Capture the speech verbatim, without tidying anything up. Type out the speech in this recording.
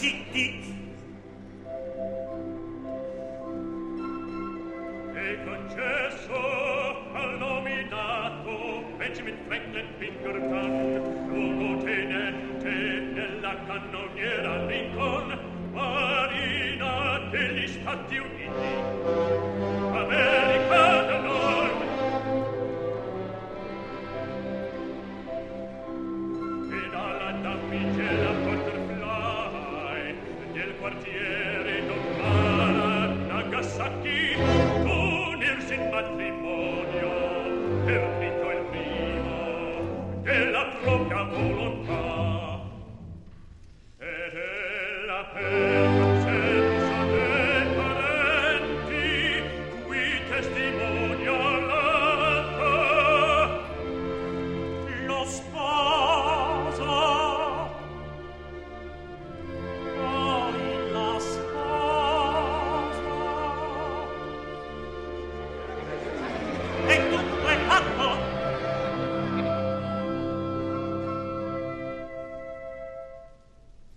zitti. E concesso al nominato Benjamin Franklin Pinkerton, luogotenente nella cannoniera Lincoln, marina degli Stati Uniti, America del Nord. E dalla damigella Butterfly del quartiere Nogara Nagasaki unirsi in matrimonio per Tito il primo della propria volontà. Ed ella per